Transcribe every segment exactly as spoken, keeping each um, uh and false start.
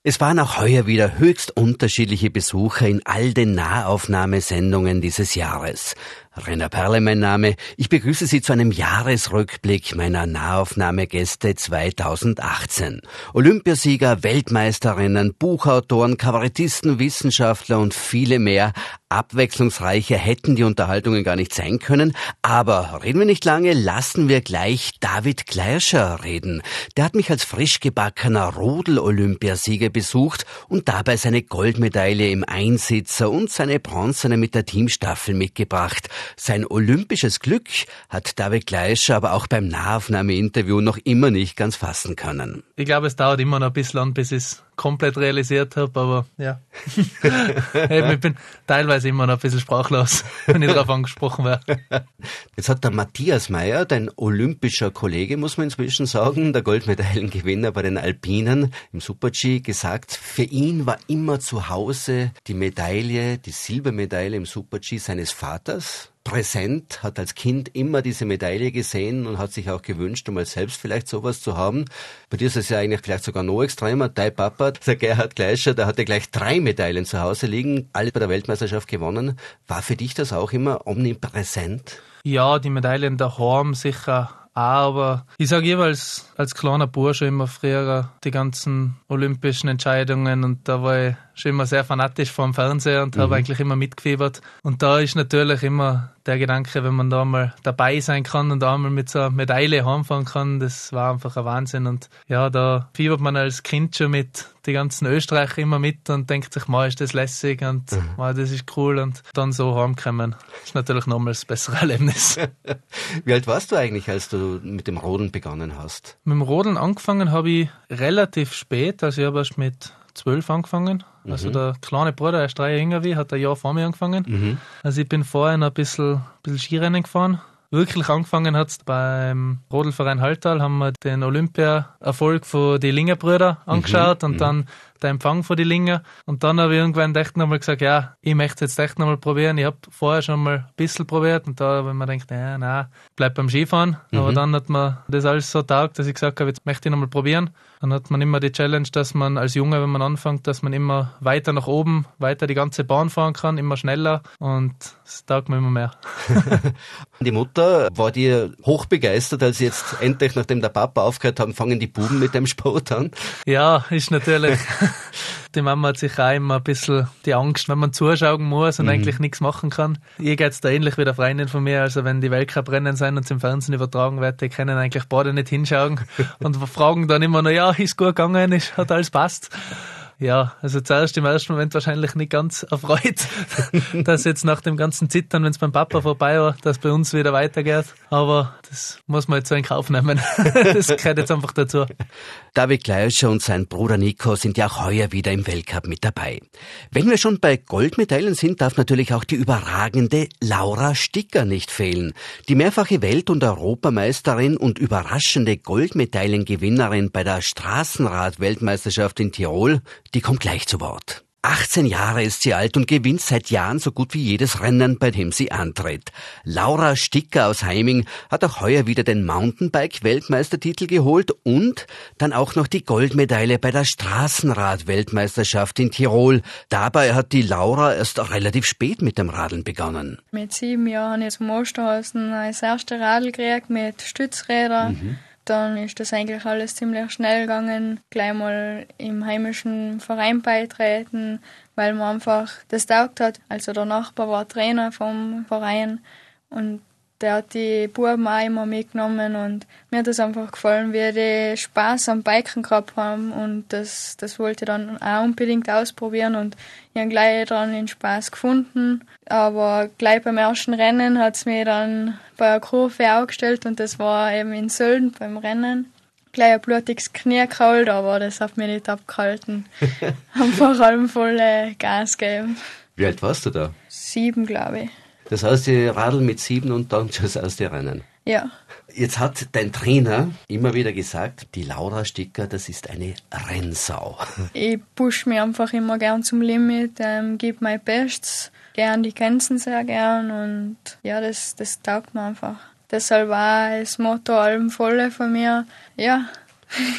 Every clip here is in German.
Es waren auch heuer wieder höchst unterschiedliche Besucher in all den Nahaufnahmesendungen dieses Jahres. Rainer Perle mein Name. Ich begrüße Sie zu einem Jahresrückblick meiner Nahaufnahmegäste zweitausendachtzehn. Olympiasieger, Weltmeisterinnen, Buchautoren, Kabarettisten, Wissenschaftler und viele mehr. Abwechslungsreicher hätten die Unterhaltungen gar nicht sein können. Aber reden wir nicht lange, lassen wir gleich David Gleischer reden. Der hat mich als frisch gebackener Rodel-Olympiasieger besucht und dabei seine Goldmedaille im Einsitzer und seine bronzene mit der Teamstaffel mitgebracht. Sein olympisches Glück hat David Gleischer aber auch beim Nahaufnahmeinterview noch immer nicht ganz fassen können. Ich glaube, es dauert immer noch ein bisschen an, bis ich es komplett realisiert habe, aber ja. Ich bin teilweise immer noch ein bisschen sprachlos, wenn ich darauf angesprochen werde. Jetzt hat der Matthias Mayr, dein olympischer Kollege, muss man inzwischen sagen, der Goldmedaillengewinner bei den Alpinen im Super-G, gesagt, für ihn war immer zu Hause die Medaille, die Silbermedaille im Super-G seines Vaters präsent, hat als Kind immer diese Medaille gesehen und hat sich auch gewünscht, um mal selbst vielleicht sowas zu haben. Bei dir ist es ja eigentlich vielleicht sogar noch extremer. Dein Papa, der Gerhard Gleischer, der hatte gleich drei Medaillen zu Hause liegen, alle bei der Weltmeisterschaft gewonnen. War für dich das auch immer omnipräsent? Ja, die Medaillen daheim sicher auch, aber ich sage jeweils als kleiner Bursche immer früher die ganzen olympischen Entscheidungen und da war ich schon immer sehr fanatisch vor dem Fernseher und mhm. habe eigentlich immer mitgefiebert. Und da ist natürlich immer der Gedanke, wenn man da mal dabei sein kann und da mal mit so einer Medaille heimfahren kann, das war einfach ein Wahnsinn. Und ja, da fiebert man als Kind schon mit die ganzen Österreicher immer mit und denkt sich, mal ist das lässig und mhm. mal das ist cool und dann so heimkommen. Das ist natürlich nochmals das bessere Erlebnis. Wie alt warst du eigentlich, als du mit dem Rodeln begonnen hast? Mit dem Rodeln angefangen habe ich relativ spät, also ich habe erst mit zwölf angefangen. Mhm. Also der kleine Bruder, er ist drei Jahre jünger wie, hat ein Jahr vor mir angefangen. Mhm. Also ich bin vorher noch ein bisschen, ein bisschen Skirennen gefahren. Wirklich angefangen hat es beim Rodelverein Halltal, haben wir den Olympia-Erfolg von den Linger-Brüder angeschaut mhm. und mhm. dann der Empfang von den Linger. Und dann habe ich irgendwann echt nochmal gesagt, ja, ich möchte es jetzt echt nochmal probieren. Ich habe vorher schon mal ein bisschen probiert und da habe ich mir gedacht, ja, nein, bleib beim Skifahren. Mhm. Aber dann hat man das alles so taugt, dass ich gesagt habe, jetzt möchte ich nochmal probieren. Dann hat man immer die Challenge, dass man als Junge, wenn man anfängt, dass man immer weiter nach oben, weiter die ganze Bahn fahren kann, immer schneller und es taugt mir immer mehr. Die Mutter war dir hochbegeistert, als jetzt endlich, nachdem der Papa aufgehört hat, fangen die Buben mit dem Sport an? Ja, ist natürlich. Die Mama hat sich auch immer ein bisschen die Angst, wenn man zuschauen muss und mhm. eigentlich nichts machen kann. Ihr geht's da ähnlich wie der Freundin von mir, also wenn die Weltcuprennen sind und es im Fernsehen übertragen wird, die können eigentlich beide nicht hinschauen und fragen dann immer noch, ja, ist gut gegangen, ist, hat alles passt. Ja, also zuerst im ersten Moment wahrscheinlich nicht ganz erfreut, dass jetzt nach dem ganzen Zittern, wenn es beim Papa vorbei war, dass bei uns wieder weitergeht. Aber das muss man jetzt so in Kauf nehmen. Das gehört jetzt einfach dazu. David Gleischer und sein Bruder Nico sind ja auch heuer wieder im Weltcup mit dabei. Wenn wir schon bei Goldmedaillen sind, darf natürlich auch die überragende Laura Sticker nicht fehlen. Die mehrfache Welt- und Europameisterin und überraschende Goldmedaillengewinnerin bei der Straßenrad-Weltmeisterschaft in Tirol, die kommt gleich zu Wort. achtzehn Jahre ist sie alt und gewinnt seit Jahren so gut wie jedes Rennen, bei dem sie antritt. Laura Sticker aus Heiming hat auch heuer wieder den Mountainbike-Weltmeistertitel geholt und dann auch noch die Goldmedaille bei der Straßenrad-Weltmeisterschaft in Tirol. Dabei hat die Laura erst relativ spät mit dem Radeln begonnen. Mit sieben Jahren habe ich zum Osterhausen das erste Radl gekriegt mit Stützrädern. Mhm. Dann ist das eigentlich alles ziemlich schnell gegangen. Gleich mal im heimischen Verein beitreten, weil man einfach das taugt hat. Also der Nachbar war Trainer vom Verein und der hat die Buben auch immer mitgenommen und mir hat das einfach gefallen, wie die Spaß am Biken gehabt haben und das, das wollte ich dann auch unbedingt ausprobieren und ich habe gleich dran den Spaß gefunden, aber gleich beim ersten Rennen hat es mich dann bei einer Kurve aufgestellt und das war eben in Sölden beim Rennen. Gleich ein blutiges Knie geholt, aber das hat mich nicht abgehalten. Haben vor allem volle Gas gegeben. Wie alt warst du da? Sieben, glaube ich. Das heißt, die Radl mit sieben und dann schon das erste Rennen. Ja. Jetzt hat dein Trainer immer wieder gesagt, die Laura Sticker, das ist eine Rennsau. Ich push mich einfach immer gern zum Limit, ähm, gebe mein Bestes, gern die Grenzen sehr gern und ja, das, das taugt mir einfach. Deshalb war das Motto allem volle von mir, ja.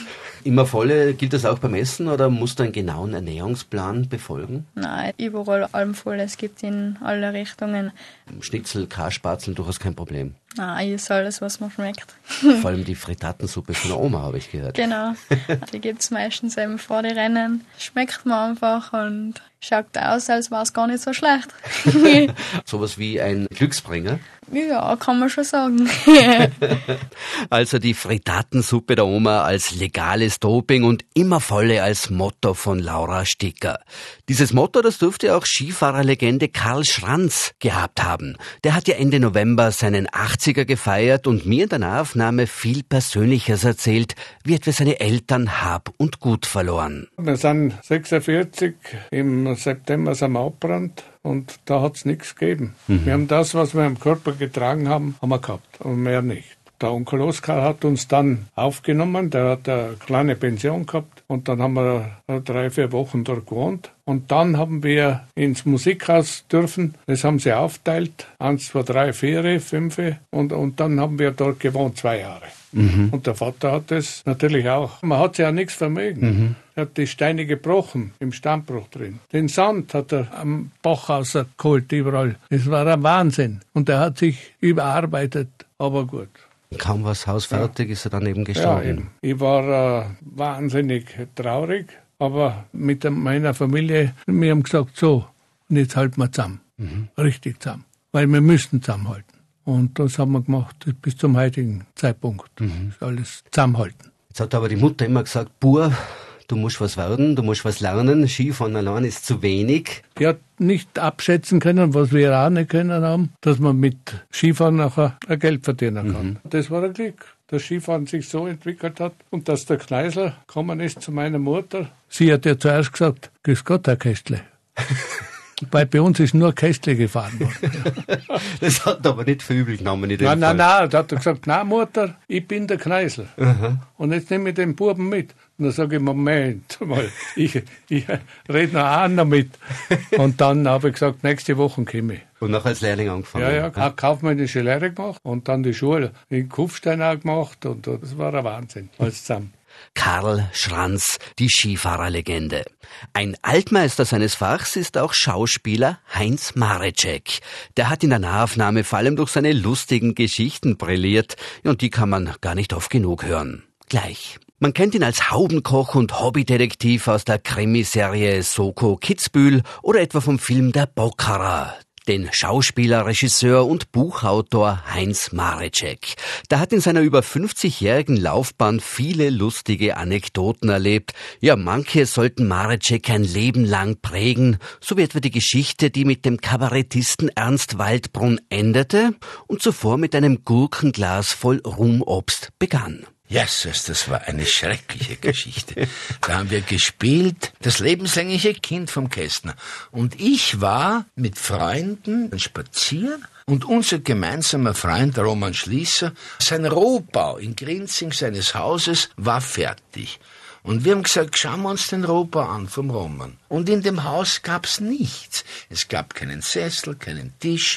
Immer volle, gilt das auch beim Essen oder musst du einen genauen Ernährungsplan befolgen? Nein, überall allem voll. Es gibt in alle Richtungen. Schnitzel, Kasspatzeln, durchaus kein Problem. Nein, ich esse alles, was mir schmeckt. Vor allem die Frittatensuppe von der Oma, habe ich gehört. Genau. Die gibt es meistens eben vor den Rennen. Schmeckt mir einfach und schaut aus, als war es gar nicht so schlecht. Sowas wie ein Glücksbringer? Ja, kann man schon sagen. Also die Frittatensuppe der Oma als legales Doping und immer volle als Motto von Laura Sticker. Dieses Motto, das dürfte auch Skifahrerlegende Karl Schranz gehabt haben. Der hat ja Ende November seinen achtziger gefeiert und mir in der Nahaufnahme viel Persönliches erzählt, wie etwa seine Eltern Hab und Gut verloren. Wir sind sechsundvierzig, im September sind wir abgebrannt. Und da hat es nichts gegeben. Mhm. Wir haben das, was wir im Körper getragen haben, haben wir gehabt und mehr nicht. Der Onkel Oskar hat uns dann aufgenommen, der hat eine kleine Pension gehabt und dann haben wir drei, vier Wochen dort gewohnt. Und dann haben wir ins Musikhaus dürfen, das haben sie aufteilt, eins, zwei, drei, vier, fünf und, und dann haben wir dort gewohnt, zwei Jahre. Mhm. Und der Vater hat das natürlich auch. Man hat sich ja nichts vermögen. Mhm. Er hat die Steine gebrochen, im Stammbruch drin. Den Sand hat er am Bach rausgeholt, überall. Es war ein Wahnsinn. Und er hat sich überarbeitet, aber gut. Kaum was hausfertig ja. Ist er dann eben gestorben. Ja, eben. Ich war äh, wahnsinnig traurig, aber mit meiner Familie, wir haben gesagt, so, und jetzt halten wir zusammen. Mhm. Richtig zusammen. Weil wir müssen zusammenhalten. Und das haben wir gemacht bis zum heutigen Zeitpunkt. Mhm. Alles zusammenhalten. Jetzt hat aber die Mutter immer gesagt, Bub, du musst was werden, du musst was lernen, Skifahren allein ist zu wenig. Die hat nicht abschätzen können, was wir auch nicht können haben, dass man mit Skifahren nachher ein Geld verdienen kann. Mhm. Das war ein Glück, dass Skifahren sich so entwickelt hat und dass der Kneisel gekommen ist zu meiner Mutter. Sie hat ja zuerst gesagt, grüß Gott, Herr Kästle. Weil bei uns ist nur Kästle gefahren worden. Das hat aber nicht für übel genommen. In dem nein, Fall. nein, nein, da hat er gesagt, nein Mutter, ich bin der Kneisel. Aha. Und jetzt nehme ich den Buben mit. Und dann sage ich, Moment mal, ich, ich rede noch einer mit. Und dann habe ich gesagt, nächste Woche komme ich. Und nachher als Lehrling angefangen? Ja, ja, ja. Kaufmännische Lehre gemacht und dann die Schule in Kufstein auch gemacht. Und das war ein Wahnsinn, alles zusammen. Karl Schranz, die Skifahrerlegende. Ein Altmeister seines Fachs ist auch Schauspieler Heinz Marecek. Der hat in der Nahaufnahme vor allem durch seine lustigen Geschichten brilliert. Und die kann man gar nicht oft genug hören. Gleich. Man kennt ihn als Haubenkoch und Hobbydetektiv aus der Krimiserie Soko Kitzbühel oder etwa vom Film Der Bokkerer. Den Schauspieler, Regisseur und Buchautor Heinz Marecek. Der hat in seiner über fünfzigjährigen Laufbahn viele lustige Anekdoten erlebt. Ja, manche sollten Marecek ein Leben lang prägen, so wie etwa die Geschichte, die mit dem Kabarettisten Ernst Waldbrunn endete und zuvor mit einem Gurkenglas voll Rumobst begann. Jesus, das war eine schreckliche Geschichte. Da haben wir gespielt, das lebenslängliche Kind vom Kästner. Und ich war mit Freunden spazieren und unser gemeinsamer Freund Roman Schließer, sein Rohbau in Grinzing seines Hauses war fertig. Und wir haben gesagt, schauen wir uns den Rohbau an vom Roman. Und in dem Haus gab's nichts. Es gab keinen Sessel, keinen Tisch,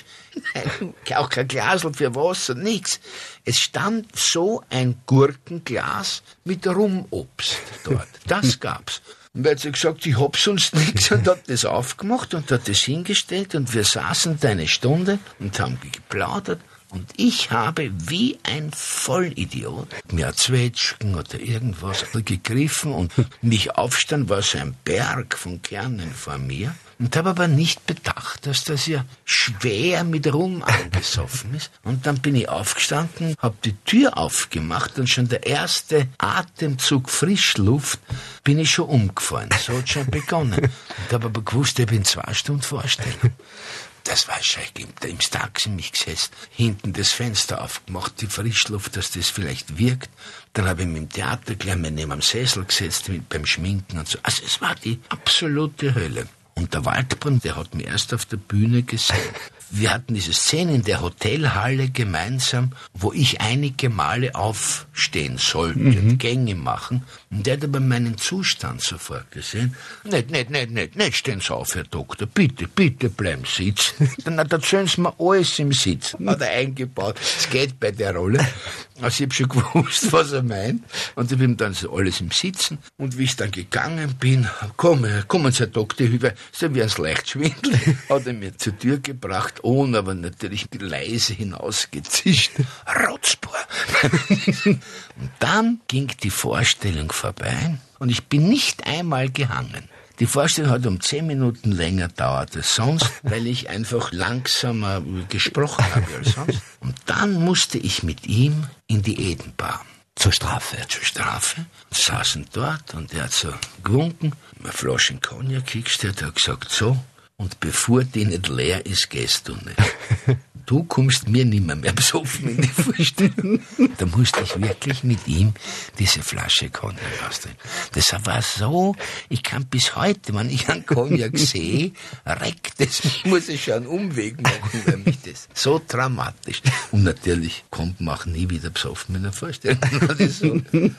auch kein Glasl für Wasser, nichts. Es stand so ein Gurkenglas mit Rumobst dort. Das gab's. Und er hat gesagt, ich hab sonst nichts und hat das aufgemacht und hat das hingestellt und wir saßen da eine Stunde und haben geplaudert. Und ich habe wie ein Vollidiot mir ein Zwetschgen oder irgendwas gegriffen und mich aufstand, war so ein Berg von Kernen vor mir. Und habe aber nicht bedacht, dass das ja schwer mit Rum angesoffen ist. Und dann bin ich aufgestanden, habe die Tür aufgemacht und schon der erste Atemzug Frischluft bin ich schon umgefallen. So hat schon begonnen. Und habe aber gewusst, ich bin zwei Stunden Vorstellung. Das war schrecklich. Im Taxi mich gesetzt, hinten das Fenster aufgemacht, die Frischluft, dass das vielleicht wirkt. Dann habe ich mich im Theater gleich mal neben am Sessel gesetzt, mit, beim Schminken und so. Also es war die absolute Hölle. Und der Waldbrunn, der hat mich erst auf der Bühne gesehen. wir hatten diese Szene in der Hotelhalle gemeinsam, wo ich einige Male aufstehen sollte, mhm. Gänge machen. Und der hat aber meinen Zustand sofort gesehen. Nicht, nicht, nicht, nicht, nicht stehen Sie auf, Herr Doktor. Bitte, bitte bleiben Sie sitzen. Dann erzählen Sie mir alles im Sitzen. Hat er eingebaut. Es geht bei der Rolle. Also ich habe schon gewusst, was er meint. Und ich habe ihm dann so alles im Sitzen. Und wie ich dann gegangen bin, komm, kommen Sie, Herr Doktor, über, so wie es leicht schwindelt, hat er mir zur Tür gebracht, ohne aber natürlich leise hinausgezischt. Rotzbohr. Und dann ging die Vorstellung vorbei und ich bin nicht einmal gehangen. Die Vorstellung hat um zehn Minuten länger gedauert als sonst, weil ich einfach langsamer gesprochen habe als sonst. Und dann musste ich mit ihm in die Edenbar. Zur Strafe? Zur Strafe. Und saßen dort und er hat so gewunken, eine Flasche Cognac hingestellt, hat gesagt, so, und bevor die nicht leer ist, gehst du nicht. Du kommst mir nimmer mehr besoffen in die Vorstellung. Da musste ich wirklich mit ihm diese Flasche Cognac austrinken. Das war so, ich kann bis heute, wenn ich einen Cognac sehe, reckt es mich, muss ich schon einen Umweg machen, weil mich das so dramatisch. Und natürlich kommt man auch nie wieder besoffen in der Vorstellung. So.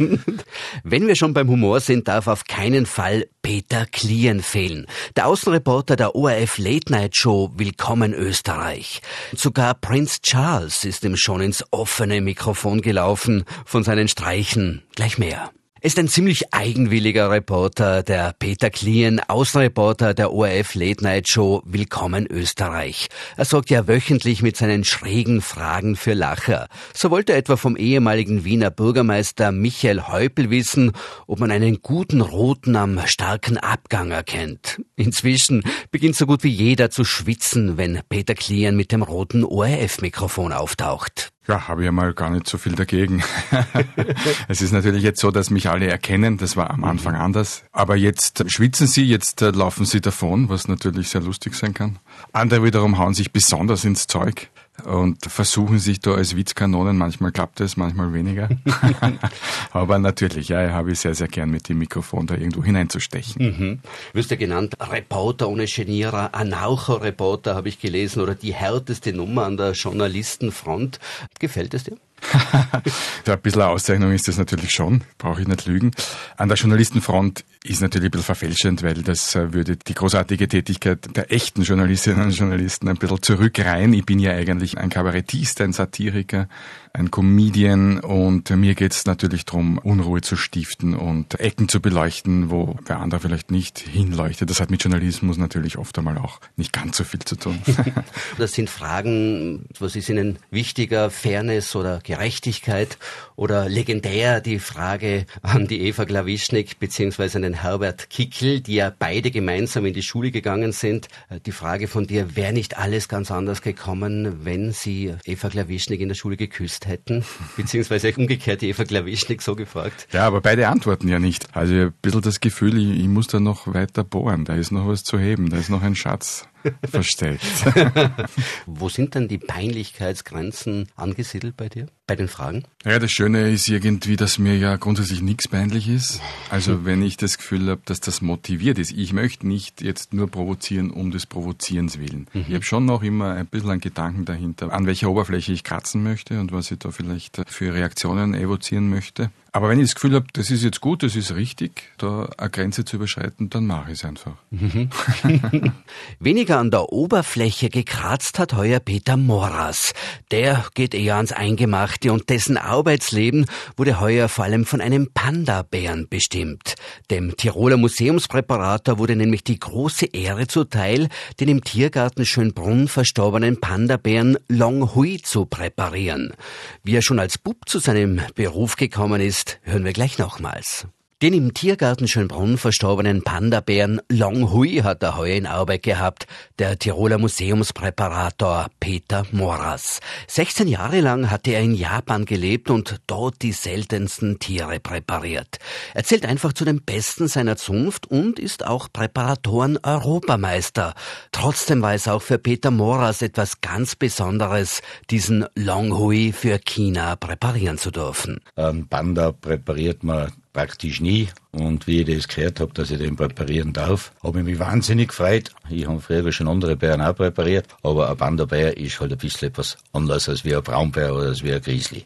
Wenn wir schon beim Humor sind, darf auf keinen Fall Peter Klien fehlen. Der Außenreporter der O R F Late Night Show Willkommen Österreich. Sogar Prinz Charles ist ihm schon ins offene Mikrofon gelaufen, von seinen Streichen gleich mehr. Er ist ein ziemlich eigenwilliger Reporter, der Peter Klien, Außenreporter der O R F Late Night Show Willkommen Österreich. Er sorgt ja wöchentlich mit seinen schrägen Fragen für Lacher. So wollte er etwa vom ehemaligen Wiener Bürgermeister Michael Häupl wissen, ob man einen guten Roten am starken Abgang erkennt. Inzwischen beginnt so gut wie jeder zu schwitzen, wenn Peter Klien mit dem roten O R F-Mikrofon auftaucht. Ja, habe ich ja mal gar nicht so viel dagegen. Es ist natürlich jetzt so, dass mich alle erkennen. Das war am Anfang anders. Aber jetzt schwitzen sie, jetzt äh, laufen sie davon, was natürlich sehr lustig sein kann. Andere wiederum hauen sich besonders ins Zeug und versuchen sich da als Witzkanonen. Manchmal klappt es, manchmal weniger. Aber natürlich, ja, habe ich sehr, sehr gern mit dem Mikrofon da irgendwo hineinzustechen. Mhm. Du wirst ja genannt Reporter ohne Genierer, Anarcho-Reporter habe ich gelesen, oder die härteste Nummer an der Journalistenfront. Gefällt es dir? Ja, ein bisschen eine Auszeichnung ist das natürlich schon, brauche ich nicht lügen. An der Journalistenfront ist natürlich ein bisschen verfälschend, weil das würde die großartige Tätigkeit der echten Journalistinnen und Journalisten ein bisschen zurückreihen. Ich bin ja eigentlich ein Kabarettist, ein Satiriker, ein Comedian und mir geht es natürlich darum, Unruhe zu stiften und Ecken zu beleuchten, wo wer andere vielleicht nicht hinleuchtet. Das hat mit Journalismus natürlich oft einmal auch nicht ganz so viel zu tun. Das sind Fragen, was ist Ihnen wichtiger, Fairness oder Gerechtigkeit, oder legendär die Frage an die Eva Glawischnik bzw. an den Herbert Kickl, die ja beide gemeinsam in die Schule gegangen sind. Die Frage von dir, wäre nicht alles ganz anders gekommen, wenn Sie Eva Glawischnik in der Schule geküsst hätten? Beziehungsweise umgekehrt die Eva Glawischnik so gefragt. Ja, aber beide antworten ja nicht. Also ich habe ein bisschen das Gefühl, ich, ich muss da noch weiter bohren. Da ist noch was zu heben, da ist noch ein Schatz versteckt. Wo sind denn die Peinlichkeitsgrenzen angesiedelt bei dir, bei den Fragen? Ja, das Schöne ist irgendwie, dass mir ja grundsätzlich nichts peinlich ist. Also wenn ich das Gefühl habe, dass das motiviert ist. Ich möchte nicht jetzt nur provozieren um des Provozierens willen. Mhm. Ich habe schon noch immer ein bisschen einen Gedanken dahinter, an welcher Oberfläche ich kratzen möchte und was ich da vielleicht für Reaktionen evozieren möchte. Aber wenn ich das Gefühl habe, das ist jetzt gut, das ist richtig, da eine Grenze zu überschreiten, dann mache ich es einfach. Mhm. Weniger an der Oberfläche gekratzt hat heuer Peter Moras. Der geht eher ans Eingemachte und dessen Arbeitsleben wurde heuer vor allem von einem Panda-Bären bestimmt. Dem Tiroler Museumspräparator wurde nämlich die große Ehre zuteil, den im Tiergarten Schönbrunn verstorbenen Panda-Bären Long Hui zu präparieren. Wie er schon als Bub zu seinem Beruf gekommen ist, hören wir gleich nochmals. Den im Tiergarten Schönbrunn verstorbenen Panda-Bären Long Hui hat er heuer in Arbeit gehabt, der Tiroler Museumspräparator Peter Moras. sechzehn Jahre lang hatte er in Japan gelebt und dort die seltensten Tiere präpariert. Er zählt einfach zu den Besten seiner Zunft und ist auch Präparatoren-Europameister. Trotzdem war es auch für Peter Moras etwas ganz Besonderes, diesen Long Hui für China präparieren zu dürfen. Ein Panda präpariert man praktisch nie Und wie ich das gehört habe, dass ich den präparieren darf, habe ich mich wahnsinnig gefreut. Ich habe früher schon andere Bären auch präpariert, aber ein Panda-Bär ist halt ein bisschen etwas anders als wie ein Braunbär oder als wie ein Grizzly.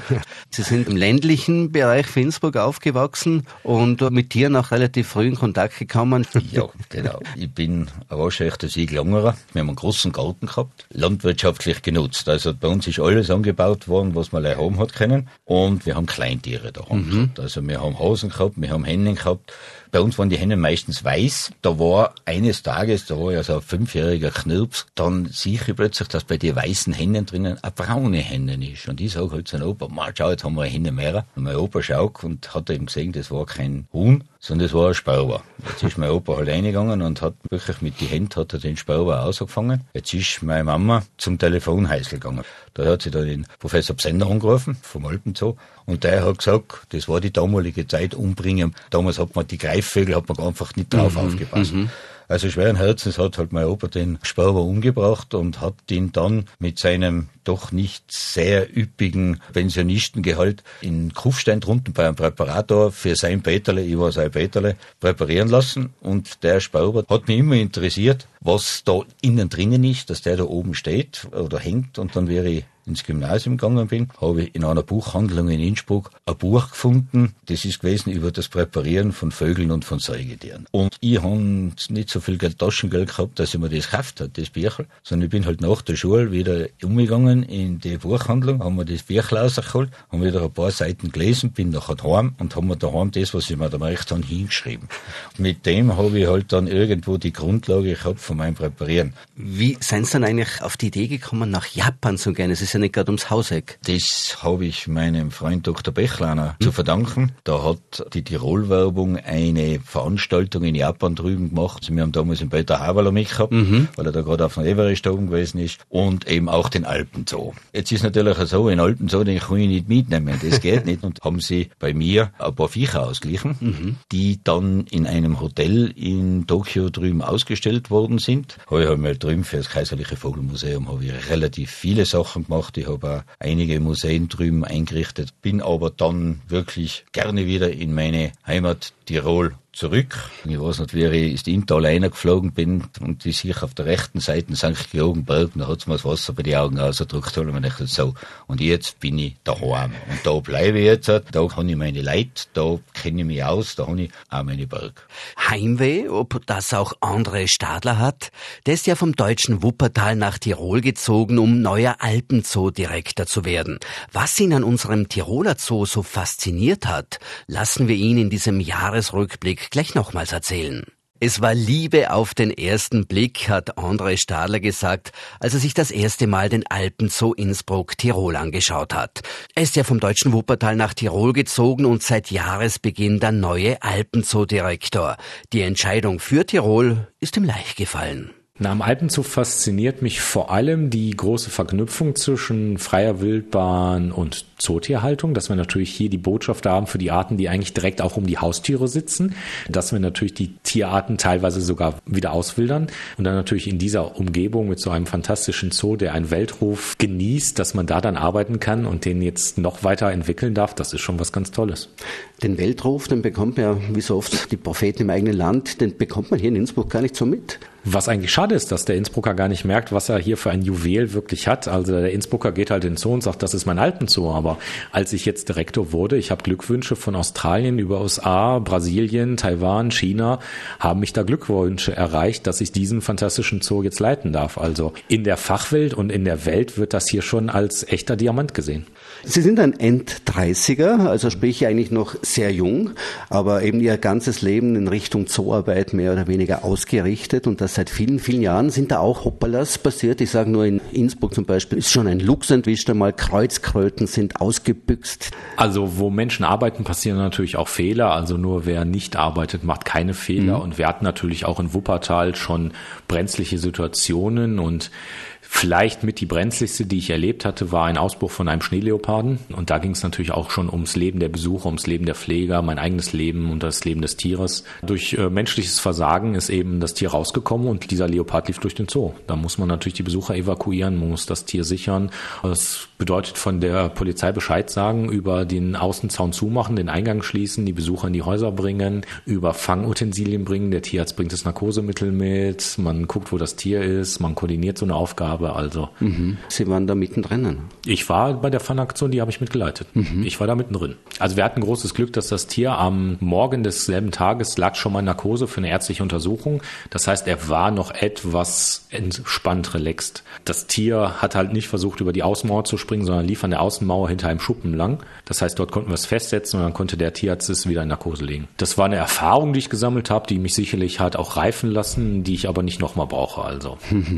Sie sind im ländlichen Bereich für Innsbruck aufgewachsen und mit Tieren auch relativ früh in Kontakt gekommen. Ja, genau. Ich bin ein waschechter Siegelangerer. Wir haben einen großen Garten gehabt, landwirtschaftlich genutzt. Also bei uns ist alles angebaut worden, was man haben hat können. Und wir haben Kleintiere daheim mhm. gehabt. Also wir haben Hasen gehabt, wir haben Hennen gehabt. Bei uns waren die Hennen meistens weiß. Da war eines Tages, da war ja so ein fünfjähriger Knirps, dann sehe ich plötzlich, dass bei den weißen Hennen drinnen eine braune Henne ist. Und ich sage halt zu Opa, mal schau, jetzt haben wir eine Henne mehr. Und mein Opa schaut und hat eben gesehen, das war kein Huhn, sondern das war ein Sparrow. Jetzt ist mein Opa halt reingegangen und hat wirklich mit die Hände hat er den Sparrow ausgefangen. Jetzt ist meine Mama zum Telefonhäusl gegangen. Da hat sie dann den Professor Bsender angerufen, vom Alpenzoo. Und der hat gesagt, das war die damalige Zeit, umbringen. Damals hat man die Greifvögel, hat man einfach nicht drauf mhm, aufgepasst. Mhm. Also schweren Herzens hat halt mein Opa den Sparrow umgebracht und hat ihn dann mit seinem doch nicht sehr üppigen Pensionistengehalt in Kufstein drunten bei einem Präparator für sein Peterle, ich war sein Peterle, präparieren lassen. Und der Sparrow hat mich immer interessiert, was da innen drinnen ist, dass der da oben steht oder hängt. Und dann wäre ich ins Gymnasium gegangen bin, habe ich in einer Buchhandlung in Innsbruck ein Buch gefunden, das ist gewesen über das Präparieren von Vögeln und von Säugetieren. Und ich habe nicht so viel Geld, Taschengeld gehabt, dass ich mir das gekauft habe, das Bücher, sondern ich bin halt nach der Schule wieder umgegangen in die Buchhandlung, haben mir das Bücher rausgeholt, haben wieder ein paar Seiten gelesen, bin nachher heim und haben mir daheim das, was ich mir da recht habe, hingeschrieben. Mit dem habe ich halt dann irgendwo die Grundlage gehabt von meinem Präparieren. Wie sind Sie dann eigentlich auf die Idee gekommen, nach Japan zu gehen? Es ist ja nicht gerade ums Hauseck. Das habe ich meinem Freund Doktor Bechlaner hm. zu verdanken. Da hat die Tirol-Werbung eine Veranstaltung in Japan drüben gemacht. Also wir haben damals den Peter Haberler mitgehabt, mhm. weil er da gerade auf dem Everest oben gewesen ist. Und eben auch den Alpenzoo. Jetzt ist natürlich so, den Alpenzoo, den kann ich nicht mitnehmen. Das geht nicht. Und haben sie bei mir ein paar Viecher ausgeglichen, mhm. die dann in einem Hotel in Tokio drüben ausgestellt worden sind. Habe ich halt mal drüben für das Kaiserliche Vogelmuseum habe ich relativ viele Sachen gemacht. Ich habe auch einige Museen drüben eingerichtet, bin aber dann wirklich gerne wieder in meine Heimat Tirol zurück. Ich weiß nicht, wie ich ins Inntal reingeflogen bin und ich sehe auf der rechten Seite Sankt Georgenberg, da hat es mir das Wasser bei den Augen ausgedrückt und ich dachte so, und jetzt bin ich daheim. Und da bleibe ich jetzt, da habe ich meine Leute, da kenne ich mich aus, da habe ich auch meine Berge. Heimweh, ob das auch andere Stadler hat? Der ist ja vom deutschen Wuppertal nach Tirol gezogen, um neuer Alpenzoo-Direktor zu werden. Was ihn an unserem Tiroler Zoo so fasziniert hat, lassen wir ihn in diesem Jahresrückblick gleich nochmals erzählen. Es war Liebe auf den ersten Blick, hat André Stadler gesagt, als er sich das erste Mal den Alpenzoo Innsbruck Tirol angeschaut hat. Er ist ja vom deutschen Wuppertal nach Tirol gezogen und seit Jahresbeginn der neue Alpenzoo-Direktor. Die Entscheidung für Tirol ist ihm leicht gefallen. Na, am Alpenzoo fasziniert mich vor allem die große Verknüpfung zwischen freier Wildbahn und Zootierhaltung, dass wir natürlich hier die Botschaft haben für die Arten, die eigentlich direkt auch um die Haustiere sitzen, dass wir natürlich die Tierarten teilweise sogar wieder auswildern und dann natürlich in dieser Umgebung mit so einem fantastischen Zoo, der einen Weltruf genießt, dass man da dann arbeiten kann und den jetzt noch weiter entwickeln darf, das ist schon was ganz Tolles. Den Weltruf, den bekommt man ja, wie so oft die Propheten im eigenen Land, den bekommt man hier in Innsbruck gar nicht so mit. Was eigentlich schade ist, dass der Innsbrucker gar nicht merkt, was er hier für ein Juwel wirklich hat. Also der Innsbrucker geht halt in den Zoo und sagt, das ist mein Alpenzoo. Aber als ich jetzt Direktor wurde, ich habe Glückwünsche von Australien über U S A, Brasilien, Taiwan, China, haben mich da Glückwünsche erreicht, dass ich diesen fantastischen Zoo jetzt leiten darf. Also in der Fachwelt und in der Welt wird das hier schon als echter Diamant gesehen. Sie sind ein End-dreißiger, also sprich eigentlich noch sehr jung, aber eben Ihr ganzes Leben in Richtung Zooarbeit mehr oder weniger ausgerichtet und das seit vielen, vielen Jahren. Sind da auch Hoppalas passiert? Ich sage nur, in Innsbruck zum Beispiel ist schon ein Luchs entwischt einmal, Kreuzkröten sind ausgebüxt. Also wo Menschen arbeiten, passieren natürlich auch Fehler, also nur wer nicht arbeitet, macht keine Fehler mhm. und wir hatten natürlich auch in Wuppertal schon brenzliche Situationen und Vielleicht mit die brenzligste, die ich erlebt hatte, war ein Ausbruch von einem Schneeleoparden. Und da ging es natürlich auch schon ums Leben der Besucher, ums Leben der Pfleger, mein eigenes Leben und das Leben des Tieres. Durch äh, menschliches Versagen ist eben das Tier rausgekommen und dieser Leopard lief durch den Zoo. Da muss man natürlich die Besucher evakuieren, man muss das Tier sichern. Das bedeutet von der Polizei Bescheid sagen, über den Außenzaun zumachen, den Eingang schließen, die Besucher in die Häuser bringen, über Fangutensilien bringen. Der Tierarzt bringt das Narkosemittel mit, man guckt, wo das Tier ist, man koordiniert so eine Aufgabe. Also mhm. Sie waren da mittendrin? Ich war bei der Fangaktion, die habe ich mitgeleitet. Mhm. Ich war da mittendrin. Also wir hatten großes Glück, dass das Tier am Morgen desselben Tages lag schon mal in Narkose für eine ärztliche Untersuchung. Das heißt, er war noch etwas entspannt, relaxed. Das Tier hat halt nicht versucht, über die Außenmauer zu springen, sondern lief an der Außenmauer hinter einem Schuppen lang. Das heißt, dort konnten wir es festsetzen und dann konnte der Tierarzt es wieder in Narkose legen. Das war eine Erfahrung, die ich gesammelt habe, die mich sicherlich hat auch reifen lassen, die ich aber nicht nochmal brauche. Also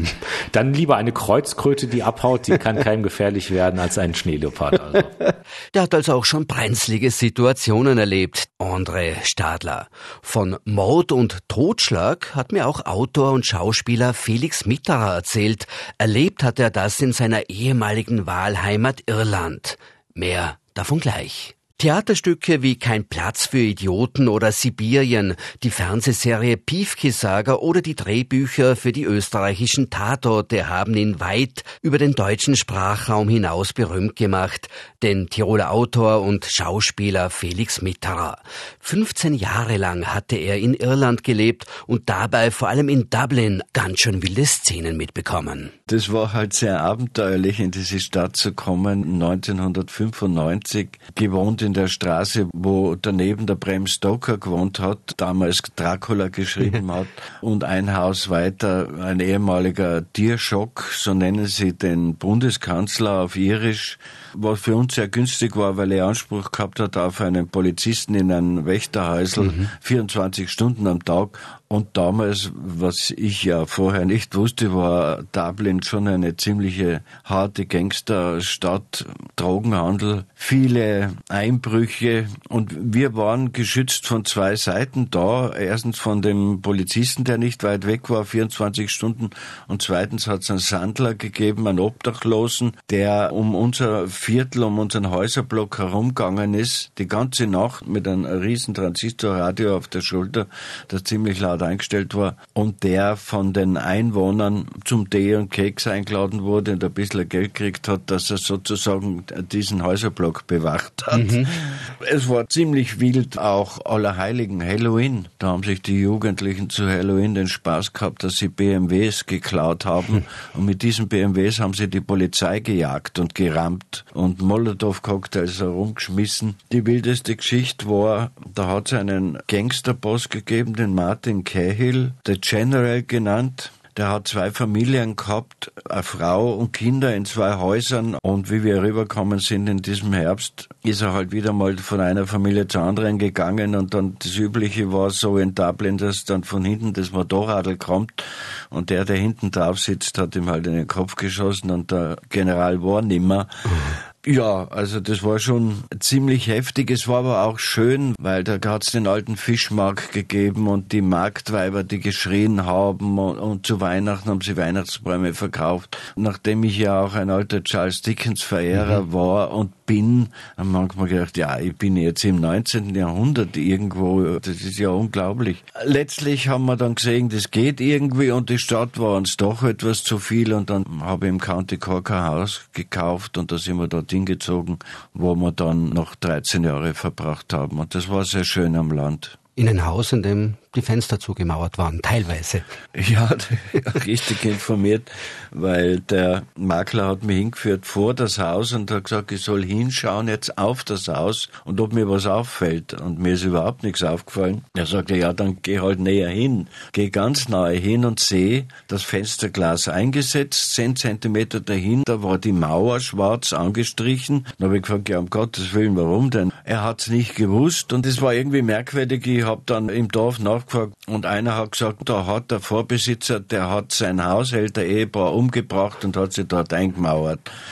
dann lieber eine Kreuzkröte, die abhaut, die kann keinem gefährlich werden als ein Schneeleopard. Also. Der hat also auch schon brenzlige Situationen erlebt, André Stadler. Von Mord und Totschlag hat mir auch Autor und Schauspieler Felix Mitterer erzählt. Erlebt hat er das in seiner ehemaligen Wahlheimat Irland. Mehr davon gleich. Theaterstücke wie Kein Platz für Idioten oder Sibirien, die Fernsehserie Piefkesager oder die Drehbücher für die österreichischen Tatorte haben ihn weit über den deutschen Sprachraum hinaus berühmt gemacht, den Tiroler Autor und Schauspieler Felix Mitterer. fünfzehn Jahre lang hatte er in Irland gelebt und dabei vor allem in Dublin ganz schön wilde Szenen mitbekommen. Das war halt sehr abenteuerlich, in diese Stadt zu kommen, neunzehnhundertfünfundneunzig, gewohnt in der Straße, wo daneben der Bram Stoker gewohnt hat, damals Dracula geschrieben hat, und ein Haus weiter ein ehemaliger Tierschock, so nennen sie den Bundeskanzler auf Irisch, was für uns sehr günstig war, weil er Anspruch gehabt hat auf einen Polizisten in einem Wächterhäusl, mhm. vierundzwanzig Stunden am Tag. Und damals, was ich ja vorher nicht wusste, war Dublin schon eine ziemliche harte Gangsterstadt, Drogenhandel, viele Einbrüche, und wir waren geschützt von zwei Seiten da. Erstens von dem Polizisten, der nicht weit weg war, vierundzwanzig Stunden, und zweitens hat es einen Sandler gegeben, einen Obdachlosen, der um unser Viertel, um unseren Häuserblock herumgegangen ist, die ganze Nacht mit einem riesen Transistorradio auf der Schulter, das ziemlich laut eingestellt war, und der von den Einwohnern zum Tee und Keks eingeladen wurde und ein bisschen Geld gekriegt hat, dass er sozusagen diesen Häuserblock bewacht hat. Mhm. Es war ziemlich wild, auch Allerheiligen, Halloween. Da haben sich die Jugendlichen zu Halloween den Spaß gehabt, dass sie B M Ws geklaut haben, mhm. und mit diesen B M Ws haben sie die Polizei gejagt und gerammt und Molotow-Cocktails herumgeschmissen. Die wildeste Geschichte war, da hat es einen Gangsterboss gegeben, den Martin Cahill, der General genannt. Der hat zwei Familien gehabt, eine Frau und Kinder in zwei Häusern, und wie wir rübergekommen sind in diesem Herbst, ist er halt wieder mal von einer Familie zur anderen gegangen, und dann das Übliche war so in Dublin, dass dann von hinten das Motorradl kommt und der, der hinten drauf sitzt, hat ihm halt in den Kopf geschossen und der General war nimmer. Ja, also das war schon ziemlich heftig. Es war aber auch schön, weil da hat's den alten Fischmarkt gegeben und die Marktweiber, die geschrien haben, und, und zu Weihnachten haben sie Weihnachtsbäume verkauft. Nachdem ich ja auch ein alter Charles Dickens Verehrer mhm. war und bin, haben manchmal gedacht, ja, ich bin jetzt im neunzehnten Jahrhundert irgendwo, das ist ja unglaublich. Letztlich haben wir dann gesehen, das geht irgendwie, und die Stadt war uns doch etwas zu viel, und dann habe ich im County Cork ein Haus gekauft und da sind wir dort hingezogen, wo wir dann noch dreizehn Jahre verbracht haben, und das war sehr schön am Land. In ein Haus, in dem die Fenster zugemauert waren, teilweise. Ja, richtig informiert, weil der Makler hat mich hingeführt vor das Haus und hat gesagt, ich soll hinschauen jetzt auf das Haus und ob mir was auffällt. Und mir ist überhaupt nichts aufgefallen. Er sagte, ja, dann geh halt näher hin. Geh ganz nahe hin und sehe das Fensterglas eingesetzt, zehn Zentimeter dahin, da war die Mauer schwarz angestrichen. Dann habe ich gefragt, ja, um Gottes Willen, warum denn? Er hat es nicht gewusst, und es war irgendwie merkwürdig. Ich habe dann im Dorf nachgefragt, und einer hat gesagt, da hat der Vorbesitzer, der hat sein Haushälter Ehepaar umgebracht und hat sie dort eingemauert.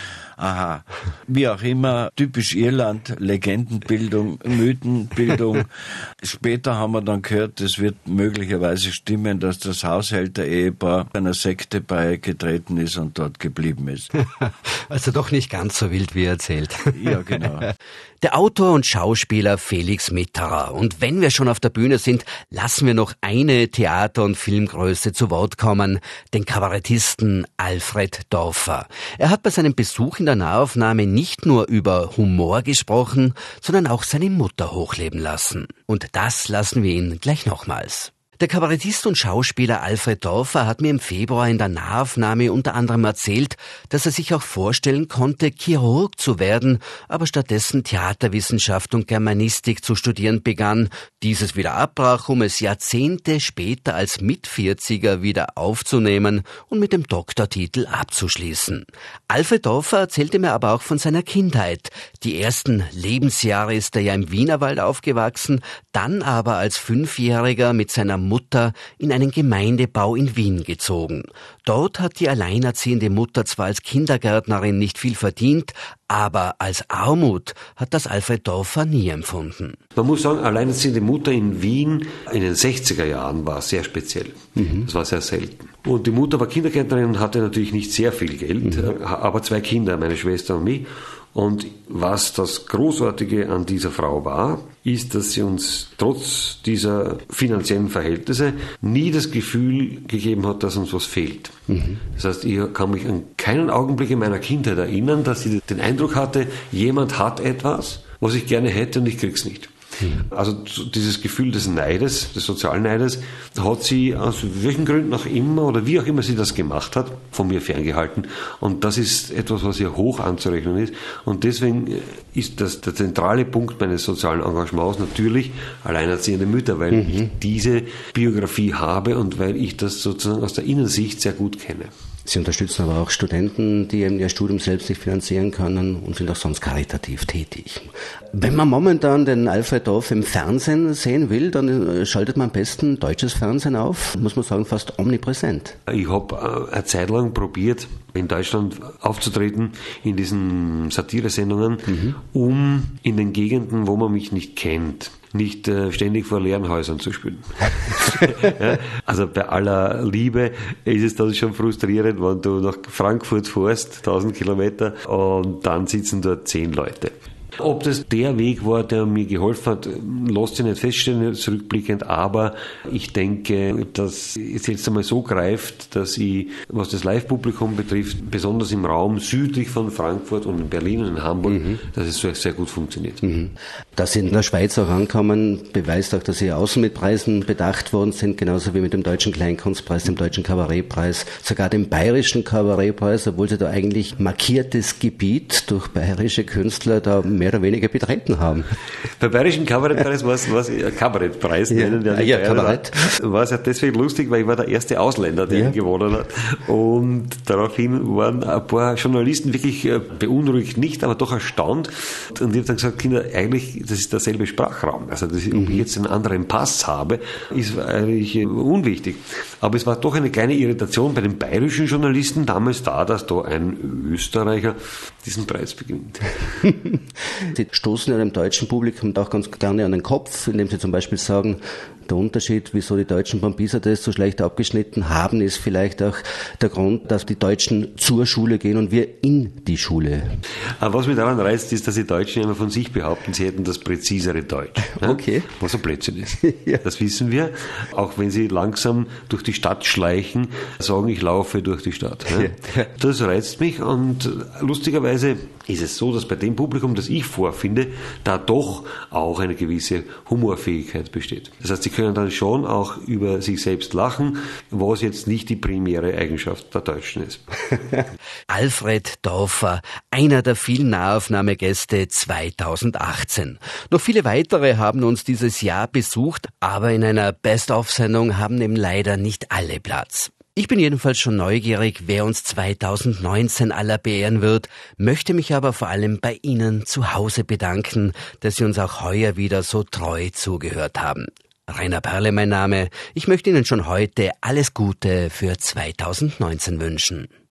Aha. Wie auch immer, typisch Irland, Legendenbildung, Mythenbildung. Später haben wir dann gehört, es wird möglicherweise stimmen, dass das Haushälter-Ehepaar einer Sekte beigetreten ist und dort geblieben ist. Also doch nicht ganz so wild, wie erzählt. Ja, genau. Der Autor und Schauspieler Felix Mitterer. Und wenn wir schon auf der Bühne sind, lassen wir noch eine Theater- und Filmgröße zu Wort kommen, den Kabarettisten Alfred Dorfer. Er hat bei seinem Besuch in der Nahaufnahme nicht nur über Humor gesprochen, sondern auch seine Mutter hochleben lassen. Und das lassen wir ihn gleich nochmals. Der Kabarettist und Schauspieler Alfred Dorfer hat mir im Februar in der Nahaufnahme unter anderem erzählt, dass er sich auch vorstellen konnte, Chirurg zu werden, aber stattdessen Theaterwissenschaft und Germanistik zu studieren begann, dieses wieder abbrach, um es Jahrzehnte später als Mitvierziger wieder aufzunehmen und mit dem Doktortitel abzuschließen. Alfred Dorfer erzählte mir aber auch von seiner Kindheit. Die ersten Lebensjahre ist er ja im Wienerwald aufgewachsen, dann aber als Fünfjähriger mit seiner Mutter in einen Gemeindebau in Wien gezogen. Dort hat die alleinerziehende Mutter zwar als Kindergärtnerin nicht viel verdient, aber als Armut hat das Alfred Dorfer nie empfunden. Man muss sagen, alleinerziehende Mutter in Wien in den sechziger Jahren war sehr speziell. Mhm. Das war sehr selten. Und die Mutter war Kindergärtnerin und hatte natürlich nicht sehr viel Geld, mhm. aber zwei Kinder, meine Schwester und mich. Und was das Großartige an dieser Frau war, ist, dass sie uns trotz dieser finanziellen Verhältnisse nie das Gefühl gegeben hat, dass uns was fehlt. Mhm. Das heißt, ich kann mich an keinen Augenblick in meiner Kindheit erinnern, dass sie den Eindruck hatte, jemand hat etwas, was ich gerne hätte und ich krieg's nicht. Also dieses Gefühl des Neides, des sozialen Neides, hat sie aus welchen Gründen auch immer oder wie auch immer sie das gemacht hat, von mir ferngehalten. Und das ist etwas, was ihr hoch anzurechnen ist. Und deswegen ist das der zentrale Punkt meines sozialen Engagements natürlich alleinerziehende Mütter, weil mhm. ich diese Biografie habe und weil ich das sozusagen aus der Innensicht sehr gut kenne. Sie unterstützen aber auch Studenten, die eben ihr Studium selbst nicht finanzieren können und sind auch sonst karitativ tätig. Wenn man momentan den Alfred Dorfer im Fernsehen sehen will, dann schaltet man am besten deutsches Fernsehen auf, muss man sagen, fast omnipräsent. Ich habe eine Zeit lang probiert, in Deutschland aufzutreten, in diesen Satiresendungen, mhm. um in den Gegenden, wo man mich nicht kennt, nicht äh, ständig vor leeren Häusern zu spielen. Ja, also bei aller Liebe ist es dann schon frustrierend, wenn du nach Frankfurt fährst, tausend Kilometer, und dann sitzen dort zehn Leute. Ob das der Weg war, der mir geholfen hat, lässt sich nicht feststellen, zurückblickend, aber ich denke, dass es jetzt einmal so greift, dass ich, was das Live-Publikum betrifft, besonders im Raum südlich von Frankfurt und in Berlin und in Hamburg, mhm. dass es so sehr gut funktioniert. Mhm. Dass Sie in der Schweiz auch ankommen, beweist auch, dass Sie außen mit Preisen bedacht worden sind, genauso wie mit dem Deutschen Kleinkunstpreis, dem Deutschen Kabarettpreis, sogar dem Bayerischen Kabarettpreis, obwohl Sie da eigentlich markiertes Gebiet durch bayerische Künstler da mehr oder weniger betreten haben. Beim Bayerischen Kabarettpreis war es Kabarettpreis, ja, nennen ja, ja Kabarett. War es ja deswegen lustig, weil ich war der erste Ausländer, der ja. ihn gewonnen hat. Und daraufhin waren ein paar Journalisten wirklich beunruhigt, nicht, aber doch erstaunt. Und ich habe dann gesagt, Kinder, eigentlich, das ist derselbe Sprachraum. Also, dass ich, ob ich jetzt einen anderen Pass habe, ist eigentlich unwichtig. Aber es war doch eine kleine Irritation bei den bayerischen Journalisten damals da, dass da ein Österreicher diesen Preis beginnt. Sie stoßen ja dem deutschen Publikum auch ganz gerne an den Kopf, indem Sie zum Beispiel sagen, der Unterschied, wieso die Deutschen beim PISA-Test so schlecht abgeschnitten haben, ist vielleicht auch der Grund, dass die Deutschen zur Schule gehen und wir in die Schule. Aber was mich daran reizt, ist, dass die Deutschen immer von sich behaupten, sie hätten das präzisere Deutsch. Ne? Okay. Was ein Blödsinn ist. Ja. Das wissen wir. Auch wenn sie langsam durch die Stadt schleichen, sagen, ich laufe durch die Stadt. Ne? Ja. Das reizt mich und lustigerweise ist es so, dass bei dem Publikum, das ich vorfinde, da doch auch eine gewisse Humorfähigkeit besteht. Das heißt, sie können dann schon auch über sich selbst lachen, was jetzt nicht die primäre Eigenschaft der Deutschen ist. Alfred Dorfer, einer der vielen Nahaufnahmegäste zweitausendachtzehn. Noch viele weitere haben uns dieses Jahr besucht, aber in einer Best-of-Sendung haben eben leider nicht alle Platz. Ich bin jedenfalls schon neugierig, wer uns zweitausendneunzehn aller beehren wird, möchte mich aber vor allem bei Ihnen zu Hause bedanken, dass Sie uns auch heuer wieder so treu zugehört haben. Rainer Perle mein Name. Ich möchte Ihnen schon heute alles Gute für zweitausendneunzehn wünschen.